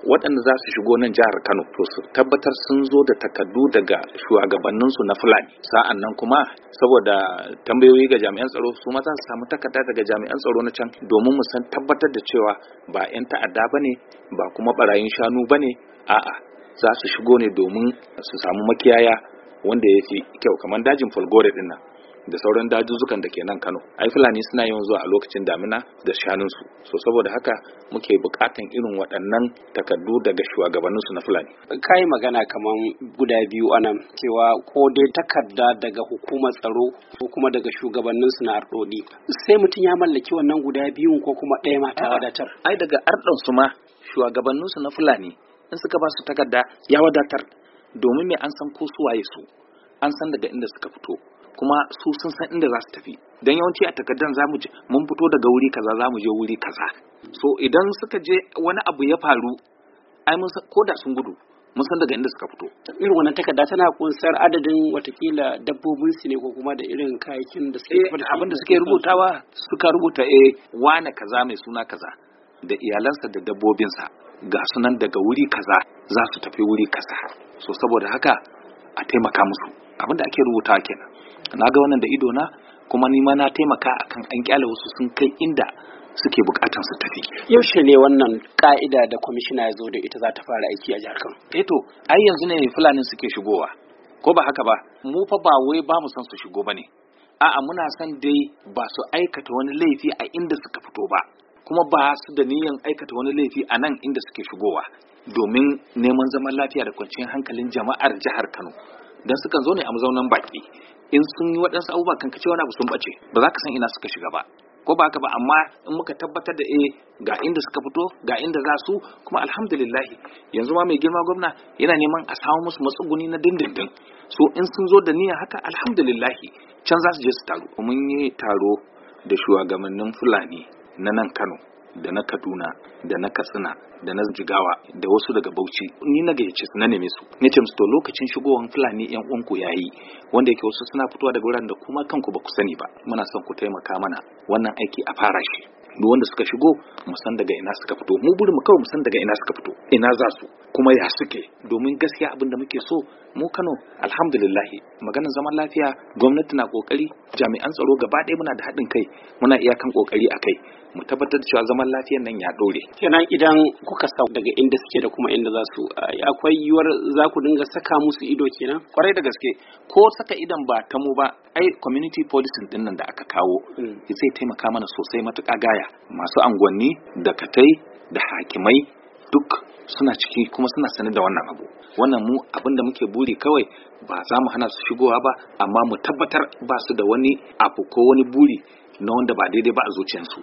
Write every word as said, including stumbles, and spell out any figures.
waɗanda za su shigo nan jihar Kano to su tabbatar sun zo da takardu daga shugabanninsu na Fulani. Sa'an nan kuma saboda tambayoyi ga jami'an tsaro su ma za su samu takarda daga jami'an tsaro na can domin mu san tabbatar da cewa ba 'yan ta'adda bane ba kuma barayin shanu bane, a'a za su shigo ne domin su samu makiyaya wanda ya fi kyau kamar dajin Folgore din nan da sauran dajuzzukan da ke nan Kano. Ai Fulani suna yawan zuwa a lokacin damina da shanunsu, so saboda haka muke bukatan irin waɗannan takardu daga shugabanninsu na Fulani. Kai magana kaman guda biyu anan cewa ko dai takarda daga hukumar tsaro ko kuma daga shugabanninsu na Ardodi. Sai mutum ya mallaki wannan guda biyun ko kuma ɗaya ma ta wadatar? Ai daga Ardon su ma shugabanninsu na Fulani in suka ba su takarda ya wadatar, domin me an san ko su waye su, an san daga inda suka fito, kuma su sun san inda za su tafi. Dan yawanci a takardan zamu je mun fito daga wuri kaza zamu je wuri kaza, so idan suka je wani abu ya faru ai mun san ko da sun gudu mun san daga inda suka fito. Irin wannan takarda tana kunsar adadin watakila dabbobin su ne ko kuma da irin kayakin da suke eh, abin da suke rubutawa suka rubuta eh wane kaza mai suna kaza da iyalansa da dabbobinsa ga sunan daga wuri kaza za su tafi wuri kaza, so saboda haka a taimaka musu. Abin da ake rubutawa kenan. Na ga wannan da ido na, kuma ni ma na taimaka akan an kyale wasu sun kai inda suke bukatan su tafi. Yaushe ne wannan ka'ida da kwamishina ya zo da ita za ta fara aiki a jihar Kano? Eh to, ai yanzu ne Fulani suke shigowa, ko ba haka ba? Mu fa ba wai ba mu san su shigo bane. A'a muna san dai ba su aikata wani laifi a inda suka fito ba, kuma ba su da niyyar aikata wani laifi a nan inda suke shigowa, domin neman zaman lafiya da kwanciyar hankalin jama'ar jihar Kano. Dan sukan zo ne a mazaunan baki. In sun yi waɗansu abubuwa kan kace wani abu sun bace, ba za ka san ina suka shiga ba, ko ba haka ba? Amma in muka tabbatar da eh ga inda suka fito ga inda za su, kuma alhamdulillah yanzu ma mai girma gwamna yana neman a samu musu matsuguni na dindindin, so in sun zo da niyya haka alhamdulillah can za su je su taro. Mun yi taro da shugabannin Fulani na nan Kano da na Kaduna da na Katsina da na Jigawa da wasu daga Bauchi. Ni na gayyace su na neme su, nace musu to lokacin shigowar Fulani yan uwanku yayi, wanda yake wasu suna fitowa daga wuraren da kuma kanku ba ku sani ba. Muna son ku taimaka mana wannan aiki a fara shi, duk wanda suka shigo mu san daga ina suka fito. Mu burin mu kawai mu san daga ina suka fito, ina za su, kuma ya suke, domin gaskiya abin da muke so mu Kano alhamdulillah maganar zaman lafiya gwamnati na kokari, jami'an tsaro gaba ɗaya muna da haɗin kai, muna iyakan kokari akai mu tabbatar da cewa zaman lafiyar nan ya dore. Kenan idan kuka sa daga inda suke da kuma inda za su, akwai yiwuwar za ku dinga saka musu ido kenan? Kwarai da gaske, ko saka idan ba ta mu ba, ai community policing din nan da aka kawo zai taimaka mana sosai matuƙa gaya. Masu angwanni da katai da hakimai duk suna ciki kuma suna sanar da wannan abu. Wannan mu abin da muke buri kawai ba za mu hana su shigowa ba, amma mu tabbatar ba su da wani abu ko wani buri na wanda ba daidai ba a zuciyarsu.